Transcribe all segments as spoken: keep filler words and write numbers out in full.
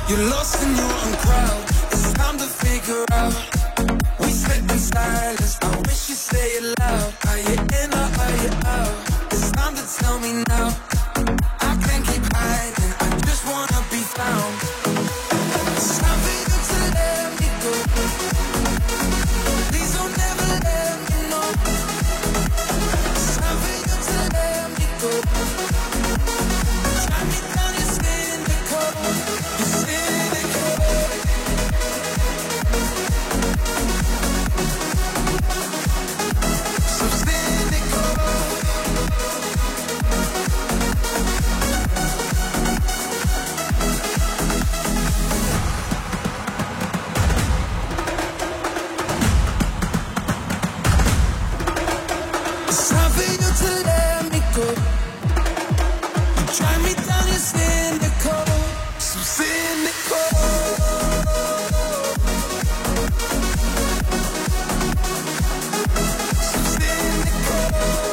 You're lost in your own crowd. It's time to figure out. We sit in silence. I wish you say it loud. Are you in or are you out? It's time to tell me now. I can't keep hiding. I just wanna be found. It's time for you to let me go. Please don't ever let me know. It's time for you to let me go. Try me down, you're cynical. You're cynical. So cynical. It's time for you to let me go. You drive me down, you're cynical. So cynical. So cynical.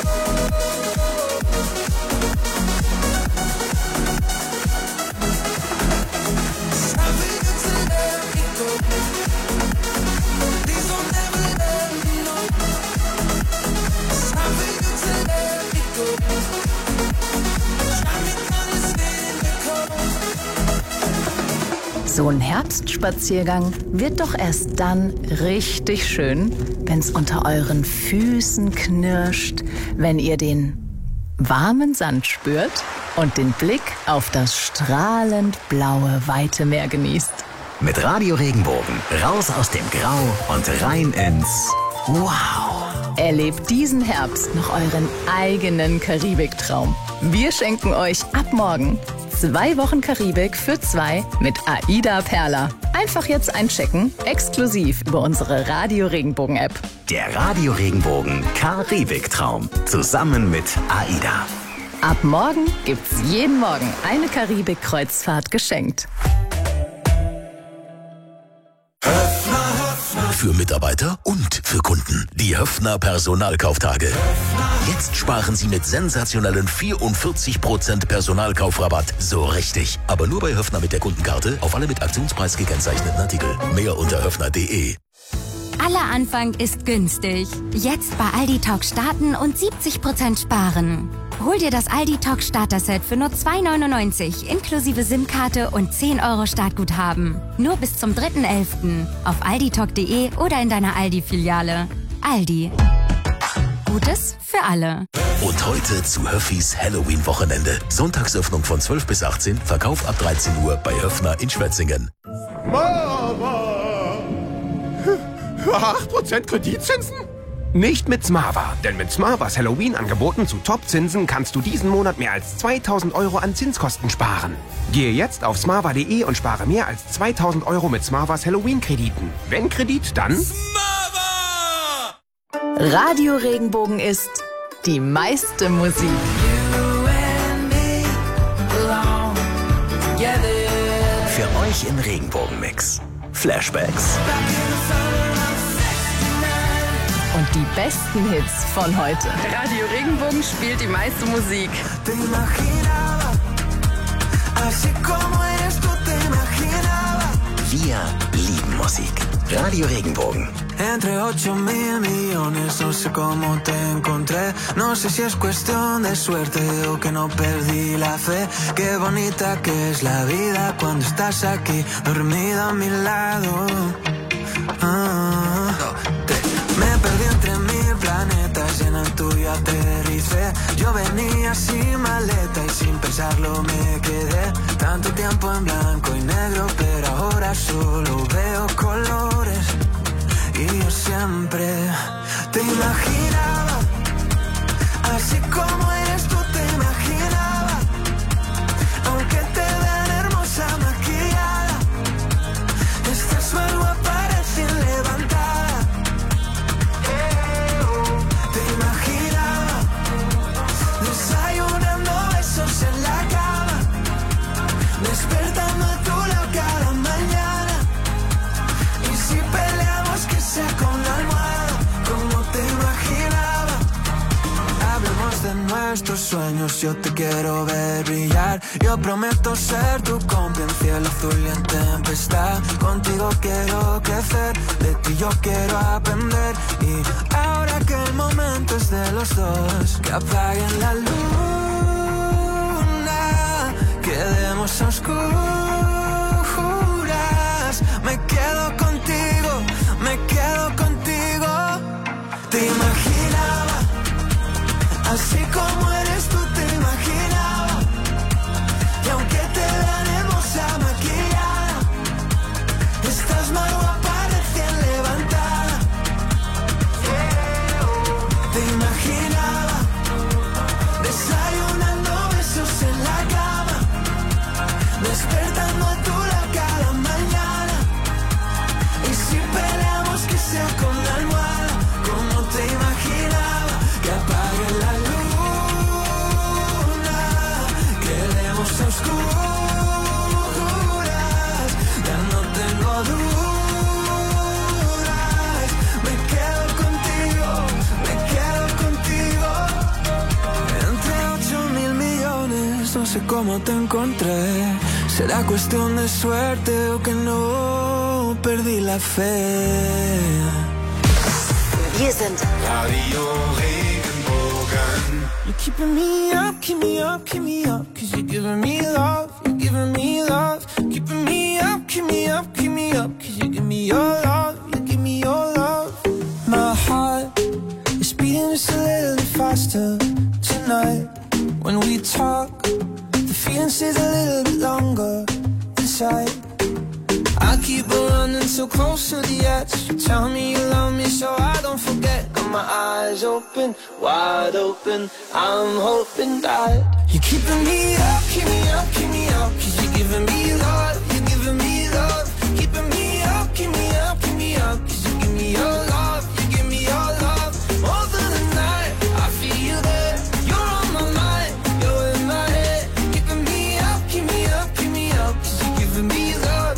It's time for you to let me go. Please don't ever let me know. It's time for you to let me go. Drive me down, you're cynical. So ein Herbstspaziergang wird doch erst dann richtig schön, wenn's unter euren Füßen knirscht, wenn ihr den warmen Sand spürt und den Blick auf das strahlend blaue weite Meer genießt. Mit Radio Regenbogen raus aus dem Grau und rein ins Wow. Erlebt diesen Herbst noch euren eigenen Karibiktraum. Wir schenken euch ab morgen zwei Wochen Karibik für zwei mit AIDA Perla. Einfach jetzt einchecken, exklusiv über unsere Radio Regenbogen App. Der Radio Regenbogen Karibiktraum. Zusammen mit AIDA. Ab morgen gibt's jeden Morgen eine Karibik-Kreuzfahrt geschenkt. Für Mitarbeiter und für Kunden. Die Höffner Personalkauftage. Jetzt sparen Sie mit sensationellen vierundvierzig Prozent Personalkaufrabatt. So richtig. Aber nur bei Höffner mit der Kundenkarte auf alle mit Aktionspreis gekennzeichneten Artikel. Mehr unter höffner punkt de. Aller Anfang ist günstig. Jetzt bei Aldi Talk starten und siebzig Prozent sparen. Hol dir das Aldi Talk Starter-Set für nur zwei neunundneunzig inklusive SIM-Karte und zehn Euro Startguthaben. Nur bis zum dritten elften auf aldi talk punkt de oder in deiner Aldi-Filiale. Aldi. Gutes für alle. Und heute zu Höffis Halloween-Wochenende. Sonntagsöffnung von zwölf bis achtzehn, Verkauf ab dreizehn Uhr bei Höffner in Schwetzingen. Mama! acht Prozent Kreditzinsen? Nicht mit Smava, denn mit Smavas Halloween-Angeboten zu Top-Zinsen kannst du diesen Monat mehr als zweitausend Euro an Zinskosten sparen. Gehe jetzt auf smava punkt de und spare mehr als zweitausend Euro mit Smavas Halloween-Krediten. Wenn Kredit, dann Smava! Radio Regenbogen ist die meiste Musik. Für euch im Regenbogenmix. Flashbacks. Und die besten Hits von heute. Radio Regenbogen spielt die meiste Musik. Wir lieben Musik. Radio Regenbogen. Entre ocho mil millones, no sé cómo te encontré. No sé si es cuestión de suerte o que no perdí la fe. Qué bonita que es la vida cuando estás aquí, dormida a mi lado. Ah, me perdí entre mil planetas y en el tuyo aterricé. Yo venía sin maleta y sin pensarlo me quedé. Tanto tiempo en blanco y negro, pero ahora solo veo colores. Y yo siempre te imaginaba, así como eres tú te imaginaba. Aunque te vean hermosa maquillada, estás más guapa recién levantada. Te imaginaba desayunando besos en la cama, despertando a tu lado cada mañana. Y si peleamos que sea con la almohada, como te imaginaba. Hablemos de nuestros sueños, yo te quiero ver brillar. Yo prometo ser tu cómplice, el cielo azul y en tempestad. Contigo quiero crecer, de ti yo quiero aprender. Y ahora que el momento es de los dos, que apaguen la luna, quedemos a oscuras. Me quedo contigo, me quedo contigo. Te imaginaba, así como eres tú te imaginaba. Y aunque te vean hermosa maquillada, estás más guapa recién levantada. Te imaginaba desayunando besos en la cama, despertando a tu lado cada mañana. Y si peleamos que sea con la almohada, como te imaginaba, que apague la luna, quedemos a oscuras, ya no tengo dudas. Me quedo contigo, me quedo contigo. Entre ocho mil millones, no sé cómo te encontré. Será cuestión de suerte o que no perdí la fe. Wir sind Radio Regenbogen. You're keeping me up, keep me up, keep me up. Cause you're giving me love, you're giving me love. Keeping me up, keep me up, keep me up. Cause you give me your love, you give me your love. My heart is beating just a little faster tonight. When we talk, the feeling stays a little bit longer inside. I keep on running so close to the edge. You tell me you love me so I don't forget. Got my eyes open, wide open. I'm hoping that you're keeping me up, keep me up, keep me up. Cause you're giving me love, you're giving me love. Keeping me up, keep me up, keep me up. Cause you give me your love, you give me your love. All through the night, I feel you there. You're on my mind, you're in my head. Keeping me up, keep me up, keep me up. Cause you're giving me love.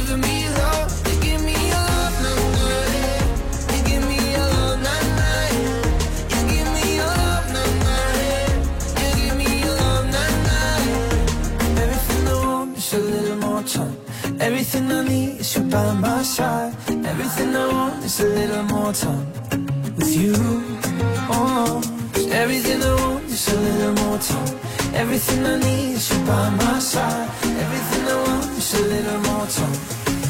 Everything I need is you by my side. Everything I want is a little more time with you. Oh, 'cause everything I want is a little more time. Everything I need is you by my side. Everything I want is a little more time.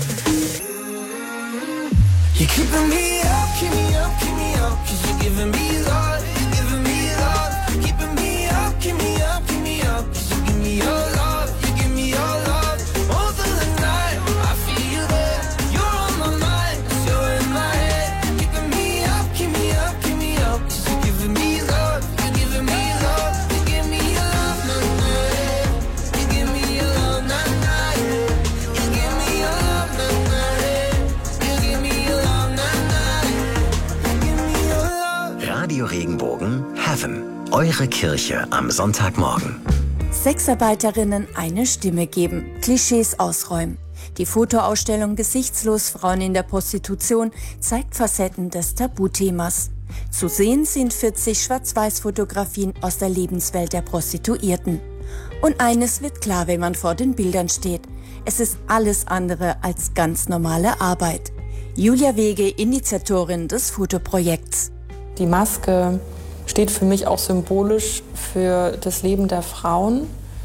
You're keeping me up, keep me up, keep me up. 'Cause you're giving me love, you're giving me love. Keeping me up, keep me up, keep me up. 'Cause you give me your love, you give me your love. All through the night, I feel you there. You're on my mind, 'cause you're in my head. Keeping me up, keep me up, keep me up. 'Cause you're giving me love, you're giving me love. You give me your love, nah, nah, yeah. You give me your love, nah, nah, yeah. You give me your love, nah, nah, yeah. You give me your love, nah, nah, yeah. You give me your love. Radio Regenbogen Heaven. Eure Kirche am Sonntagmorgen. Sexarbeiterinnen eine Stimme geben, Klischees ausräumen. Die Fotoausstellung Gesichtslos Frauen in der Prostitution zeigt Facetten des Tabuthemas. Zu sehen sind vierzig Schwarz-Weiß-Fotografien aus der Lebenswelt der Prostituierten. Und eines wird klar, wenn man vor den Bildern steht. Es ist alles andere als ganz normale Arbeit. Julia Wege, Initiatorin des Fotoprojekts. Die Maske steht für mich auch symbolisch für das Leben der Frauen,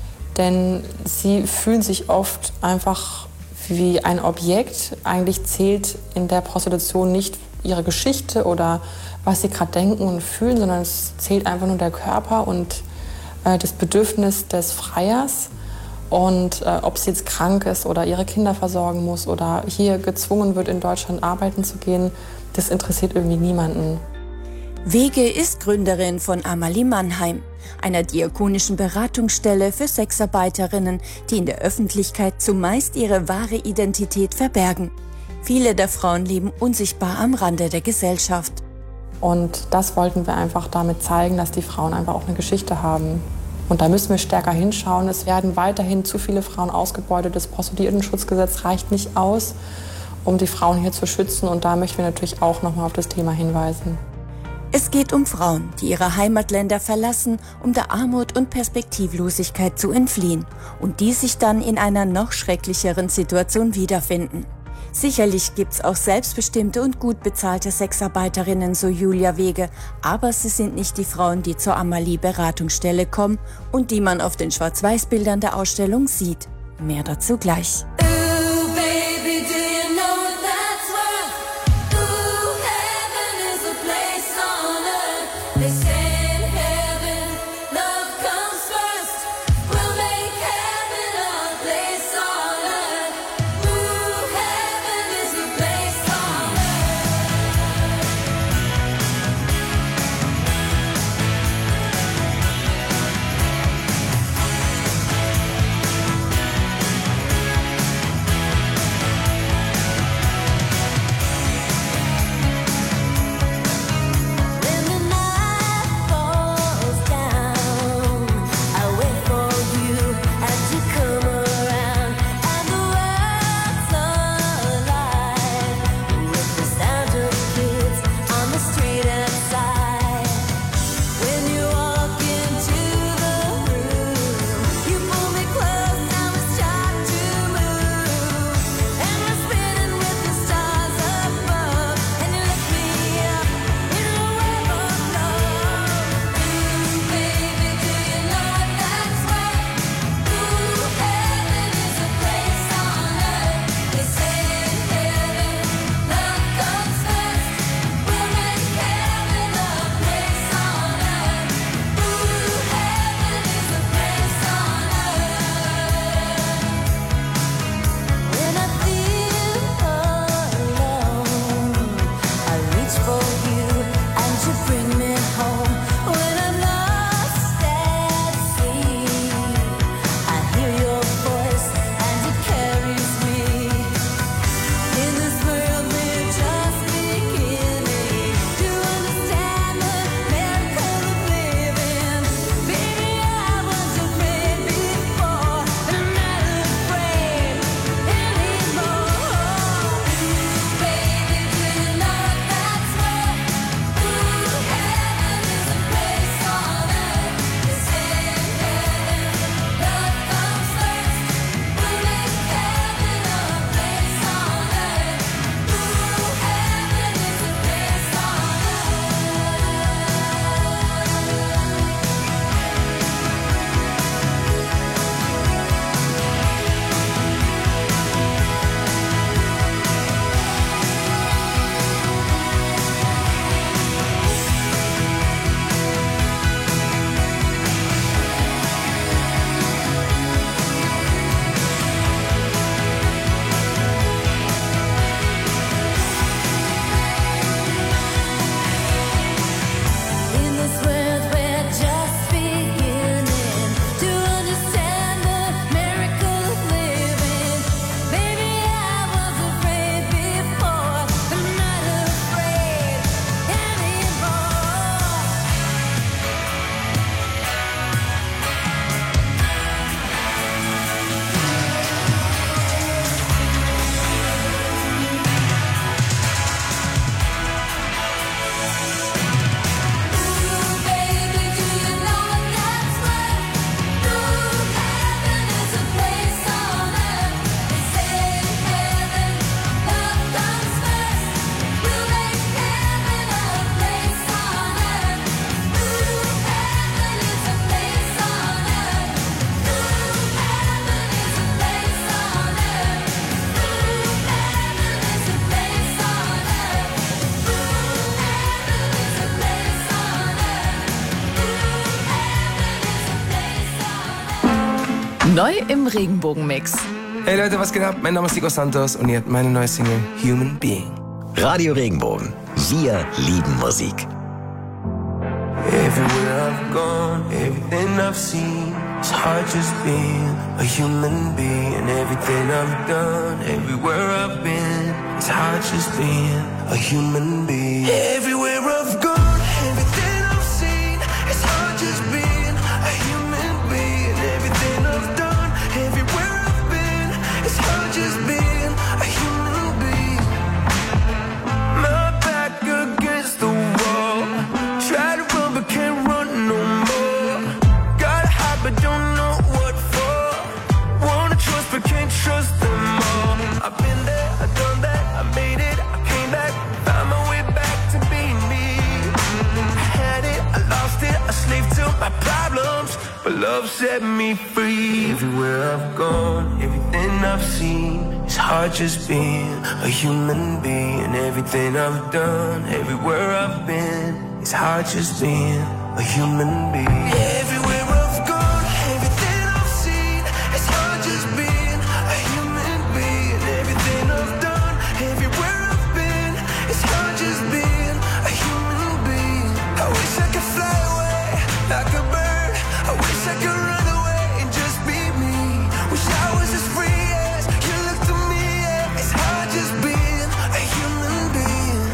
denn sie fühlen sich oft einfach wie ein Objekt. Eigentlich zählt in der Prostitution nicht ihre Geschichte oder was sie gerade denken und fühlen, sondern es zählt einfach nur der Körper und äh, das Bedürfnis des Freiers. Und äh, ob sie jetzt krank ist oder ihre Kinder versorgen muss oder hier gezwungen wird, in Deutschland arbeiten zu gehen, das interessiert irgendwie niemanden. Wege ist Gründerin von Amalie Mannheim, einer diakonischen Beratungsstelle für Sexarbeiterinnen, die in der Öffentlichkeit zumeist ihre wahre Identität verbergen. Viele der Frauen leben unsichtbar am Rande der Gesellschaft. Und das wollten wir einfach damit zeigen, dass die Frauen einfach auch eine Geschichte haben. Und da müssen wir stärker hinschauen. Es werden weiterhin zu viele Frauen ausgebeutet. Das Prostituiertenschutzgesetz reicht nicht aus, um die Frauen hier zu schützen. Und da möchten wir natürlich auch nochmal auf das Thema hinweisen. Es geht um Frauen, die ihre Heimatländer verlassen, um der Armut und Perspektivlosigkeit zu entfliehen und die sich dann in einer noch schrecklicheren Situation wiederfinden. Sicherlich gibt's auch selbstbestimmte und gut bezahlte Sexarbeiterinnen, so Julia Wege, aber sie sind nicht die Frauen, die zur Amalie-Beratungsstelle kommen und die man auf den Schwarz-Weiß-Bildern der Ausstellung sieht. Mehr dazu gleich. Neu im Regenbogenmix. Hey Leute, was geht ab? Mein Name ist Nico Santos und ihr habt meine neue Single Human Being. Radio Regenbogen. Wir lieben Musik. Everywhere I've gone, everything I've seen, it's hard just being a human being. Everything I've done, everywhere I've been, it's hard just being a human being. Everywhere I've gone, everything I've seen, it's hard just being a human being. Everything I've done, everywhere I've been, it's hard just being a human being. My back against the wall, set me free. Everywhere I've gone, everything I've seen, it's hard just being a human being. Everything I've done, everywhere I've been, it's hard just being a human being. Everywhere I've gone, everything I've seen, it's hard just being a human being. Everything I've done, everywhere I've been, it's hard just being a human being. I wish I could fly away like a bird. I wish I could run away and just be me. Wish I was as free as you look to me. Yeah. It's hard just being a human being.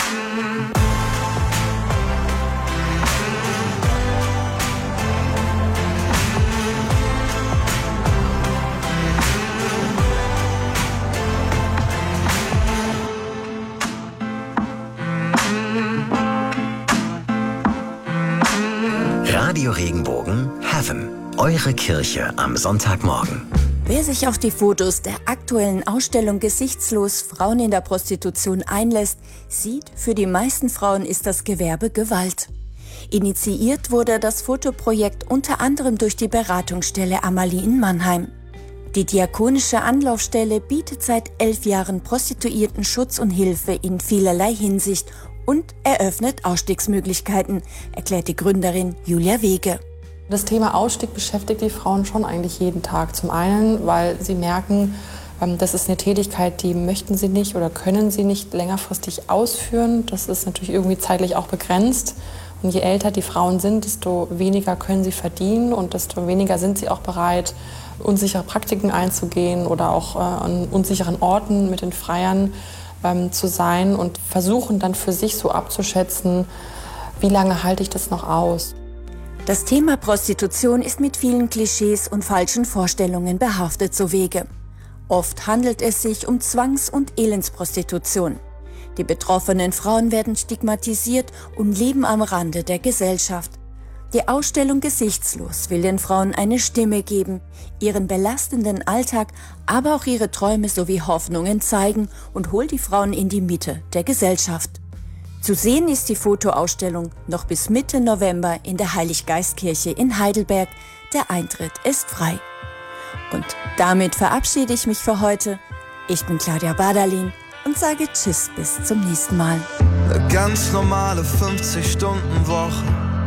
Radio Regenbogen Heaven. Eure Kirche am Sonntagmorgen. Wer sich auf die Fotos der aktuellen Ausstellung Gesichtslos Frauen in der Prostitution einlässt, sieht, für die meisten Frauen ist das Gewerbe Gewalt. Initiiert wurde das Fotoprojekt unter anderem durch die Beratungsstelle Amalie in Mannheim. Die diakonische Anlaufstelle bietet seit elf Jahren Prostituierten Schutz und Hilfe in vielerlei Hinsicht und eröffnet Ausstiegsmöglichkeiten, erklärt die Gründerin Julia Wege. Das Thema Ausstieg beschäftigt die Frauen schon eigentlich jeden Tag. Zum einen, weil sie merken, das ist eine Tätigkeit, die möchten sie nicht oder können sie nicht längerfristig ausführen. Das ist natürlich irgendwie zeitlich auch begrenzt. Und je älter die Frauen sind, desto weniger können sie verdienen und desto weniger sind sie auch bereit, unsichere Praktiken einzugehen oder auch an unsicheren Orten mit den Freiern ähm, zu sein und versuchen dann für sich so abzuschätzen, wie lange halte ich das noch aus. Das Thema Prostitution ist mit vielen Klischees und falschen Vorstellungen behaftet, so Wege. Oft handelt es sich um Zwangs- und Elendsprostitution. Die betroffenen Frauen werden stigmatisiert und leben am Rande der Gesellschaft. Die Ausstellung Gesichtslos will den Frauen eine Stimme geben, ihren belastenden Alltag, aber auch ihre Träume sowie Hoffnungen zeigen und holt die Frauen in die Mitte der Gesellschaft. Zu sehen ist die Fotoausstellung noch bis Mitte November in der Heiliggeistkirche in Heidelberg. Der Eintritt ist frei. Und damit verabschiede ich mich für heute. Ich bin Claudia Badalin und sage Tschüss bis zum nächsten Mal. Eine ganz normale fünfzig-Stunden-Woche.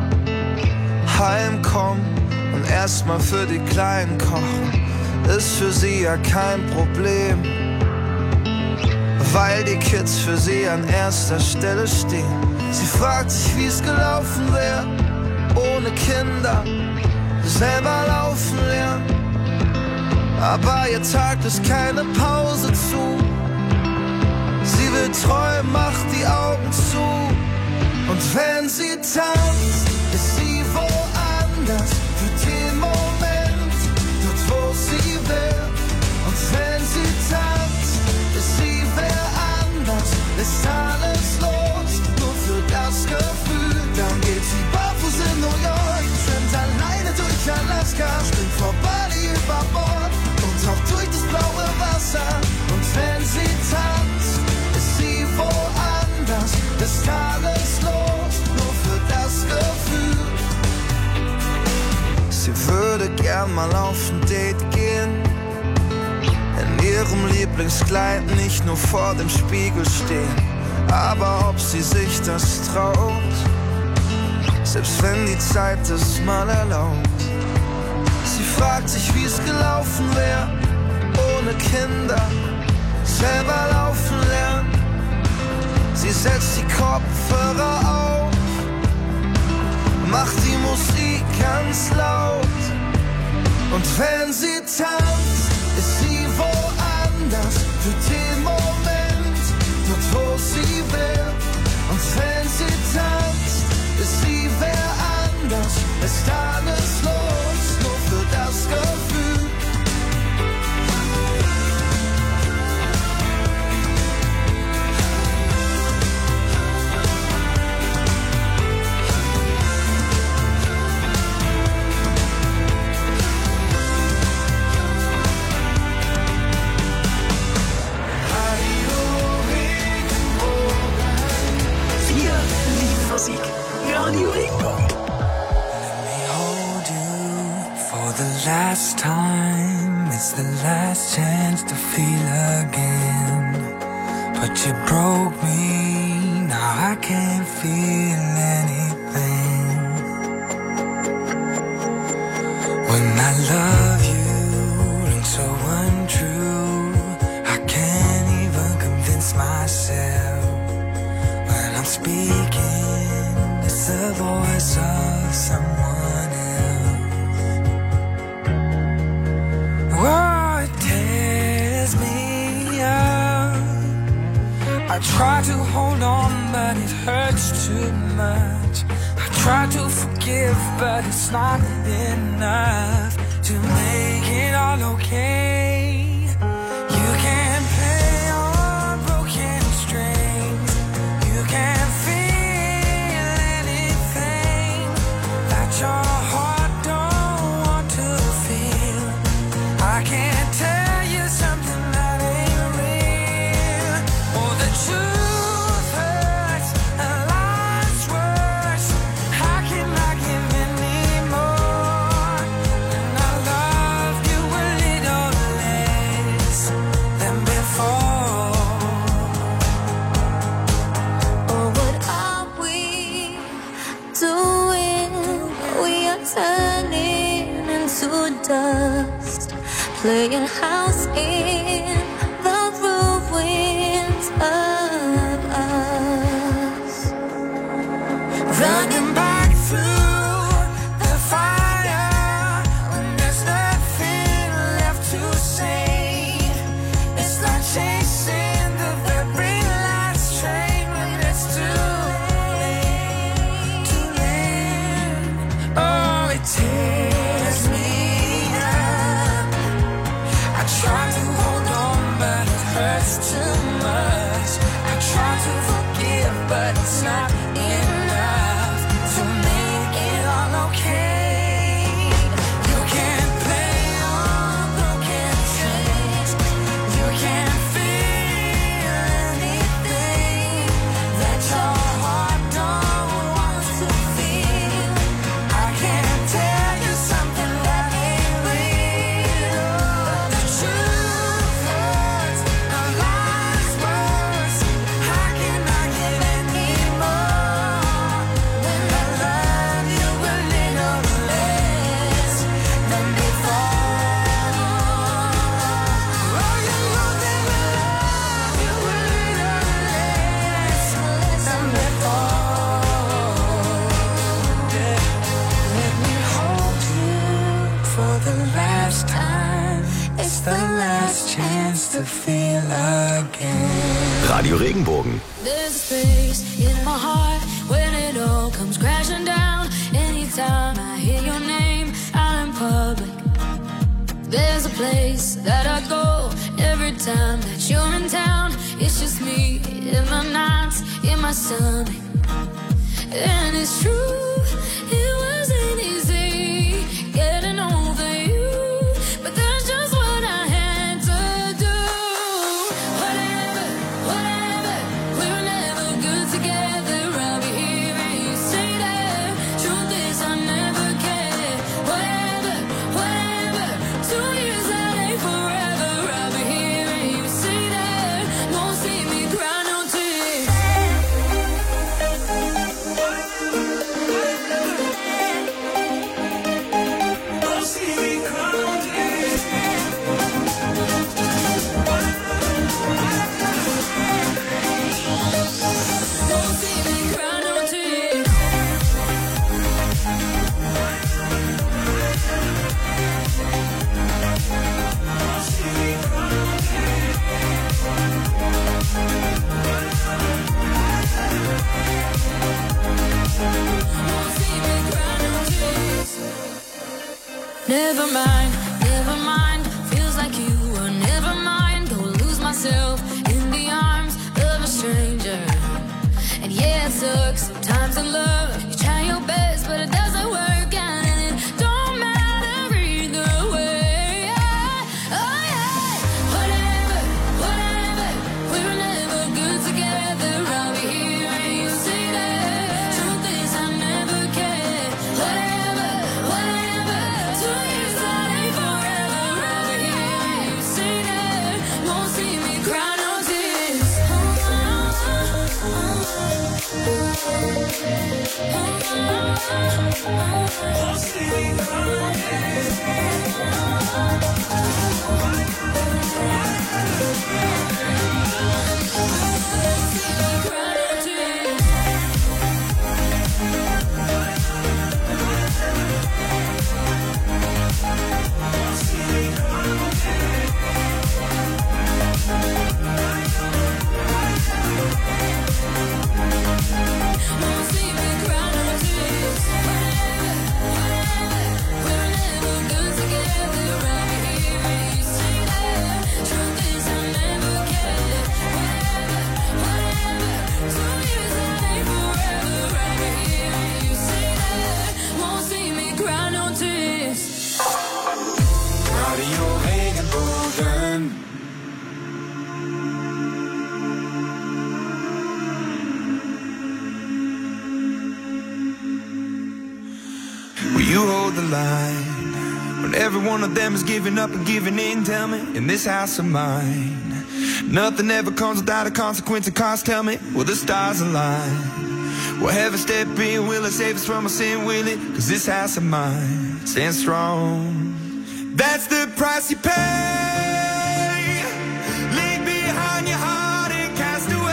Heimkommen und erstmal für die Kleinen kochen, ist für sie ja kein Problem. Weil die Kids für sie an erster Stelle stehen. Sie fragt sich, wie es gelaufen wäre, ohne Kinder, selber laufen lernen. Aber ihr Tag ist keine Pause zu. Sie will träumen, macht die Augen zu. Und wenn sie tanzt, ist sie woanders, für den Moment, dort wo sie will. Und wenn sie tanzt, ist sie wer anders, ist alles los, nur für das Gefühl. Dann geht sie barfuß in New York, schwimmt alleine durch Alaska, springt vor Bali über Bord und taucht durch das blaue Wasser. Und wenn sie tanzt, ist sie woanders, ist alles los, nur für das Gefühl. Sie würde gern mal auf ein Date gehen, in ihrem Lieblingskleid nicht nur vor dem Spiegel stehen. Aber ob sie sich das traut, selbst wenn die Zeit es mal erlaubt. Sie fragt sich, wie es gelaufen wäre, ohne Kinder, selber laufen lernen. Sie setzt die Kopfhörer auf, macht die Musik ganz laut. Und wenn sie tanzt, ist sie woanders, für den Moment, dort wo sie will. Und wenn sie tanzt, ist sie wer anders, ist alles los, nur für das Gefühl. last time, it's the last chance to feel again. But you broke me, now I can't feel anything. When I love you, rings so untrue, I can't even convince myself. When I'm speaking, it's the voice of someone else. Oh, it tears me up. I try to hold on, but it hurts too much. I try to forgive, but it's not enough to make it all okay. You can't play on broken strings. You can't feel anything that your heart don't want to feel. I can't tell you something that ain't real. Oh, the truth hurts and life's worse. How can I give anymore? And I love you a little less than before. Oh, what are we doing? We are turning into dust, playing house in the ruins of us. Running back through the fire when there's nothing left to say. It's like chasing the very last train when it's too late, too late. Oh, it tears me up. I try to hold on, but it hurts too much. I try to forgive, but it's not enough to make it all okay. You can't play on broken strings. You can't feel anything that your heart don't want to feel. I can't tell you something that ain't real. The truth hurts and life's worse. How can I give anymore when I love you a little less than before? Oh, you know that I love you a little less than before. Yeah. Let me hold you for the last time. It's the last chance to feel again. Radio Regenbogen. There's a space in my heart when it all comes crashing down. Anytime I hear your name out in public, there's a place that I go every time that you're in town. It's just me in my nights, in my stomach. And it's true, it wasn't easy getting over you, but that's just what I had to do. Whatever, whatever, we were never good together. I'll be here and you say that. Truth is I never cared. Whatever, whatever, two years that ain't forever. I'll be here and you say that. Won't see me cry no tears. Never mind, never mind. Feels like you were never mind. Go lose myself in the arms of a stranger. And yeah, it sucks sometimes in love. You try your best, but it doesn't work out, and it don't matter either way. Yeah. Oh yeah. Whatever, whatever. We were never good together. I'll be here and you say that. Truth is I never cared. Whatever, whatever. Two years that You hold the line when every one of them is giving up and giving in. Tell me, in this house of mine, nothing ever comes without a consequence and cost. Tell me, will the stars align? Will heaven step in? Will it save us from our sin? Will it? Cause this house of mine stands strong. That's the price you pay. Leave behind your heart and cast away.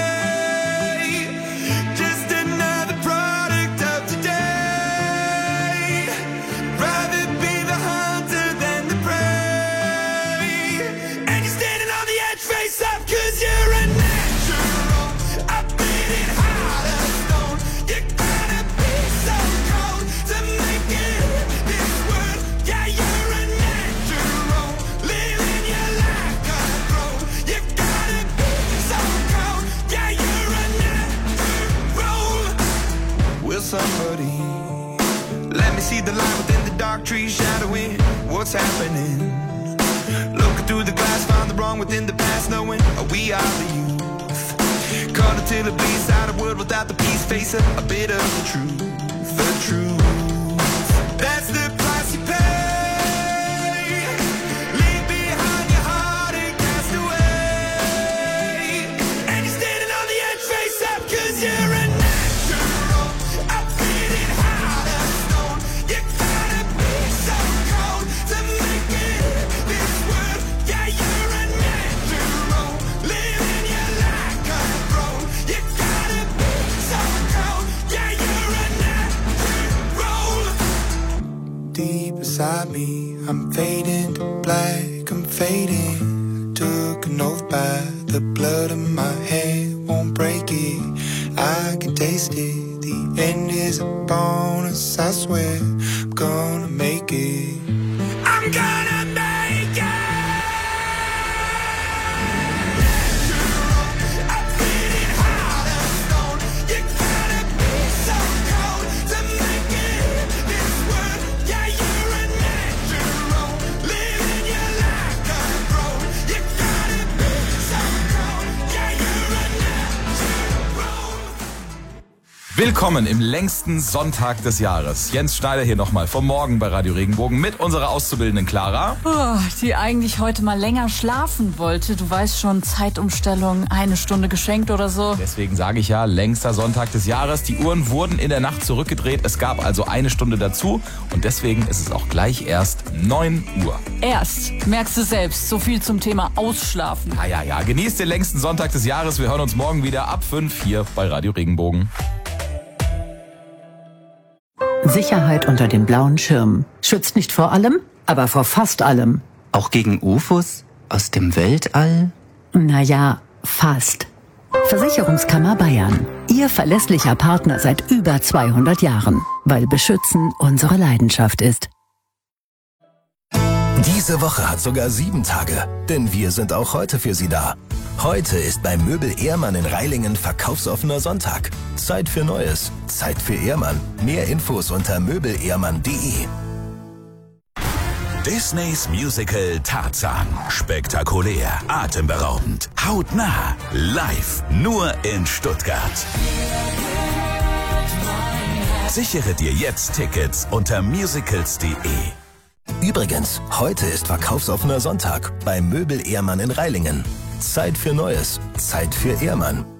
Just another product of today. Rather be the hunter than the prey. And you're standing on the edge, face up, cause you're a natural. I've been in heart of stone. You gotta be so cold to make it in this world. Yeah, you're a natural. Living your life gonna grow. You gotta be so cold. Yeah, you're a natural. Will somebody let me see the light within the dark trees shadowing what's happening? Looking through the glass, find the wrong within the past, knowing we are the youth. Caught until it bleeds out of world without the peace, face a, a bit of the truth, the truth. That's the price you pay. Leave behind your heart and cast away. And you're standing on the edge, face up, cause you're a natural. I've been in heart of stone. You gotta be so cold to make it in this world. Yeah, you're a natural. Living your life gonna grow. You gotta be so cold. Yeah, you're a natural. Deep inside me, I'm fading to black, I'm fading. Took an oath by the blood in my head, won't break it. I can taste it. The end is a bonus, I swear. I'm gonna make it. I'm gonna make it. I've been in heart of stone. You gotta be so cold to make it in this world. Yeah, you're a natural. Living your life gonna grow. You gotta be so cold. Yeah, you're a natural. Willkommen im längsten Sonntag des Jahres. Jens Schneider hier nochmal vom Morgen bei Radio Regenbogen mit unserer Auszubildenden Clara. Oh, die eigentlich heute mal länger schlafen wollte. Du weißt schon, Zeitumstellung, eine Stunde geschenkt oder so. Deswegen sage ich ja, längster Sonntag des Jahres. Die Uhren wurden in der Nacht zurückgedreht. Es gab also eine Stunde dazu. Und deswegen ist es auch gleich erst neun Uhr. Erst, merkst du selbst, so viel zum Thema Ausschlafen. Ja, ja, ja. Genießt den längsten Sonntag des Jahres. Wir hören uns morgen wieder ab fünf hier bei Radio Regenbogen. Sicherheit unter dem blauen Schirm. Schützt nicht vor allem, aber vor fast allem. Auch gegen U F Os aus dem Weltall? Naja, fast. Versicherungskammer Bayern. Ihr verlässlicher Partner seit über zweihundert Jahren. Weil Beschützen unsere Leidenschaft ist. Diese Woche hat sogar sieben Tage, denn wir sind auch heute für Sie da. Heute ist bei Möbel Ehrmann in Reilingen verkaufsoffener Sonntag. Zeit für Neues, Zeit für Ehrmann. Mehr Infos unter möbel ehrmann punkt de. Disneys Musical Tarzan. Spektakulär, atemberaubend, hautnah, live, nur in Stuttgart. Sichere dir jetzt Tickets unter musicals punkt de. Übrigens, heute ist verkaufsoffener Sonntag bei Möbel Ehrmann in Reilingen. Zeit für Neues, Zeit für Ehrmann.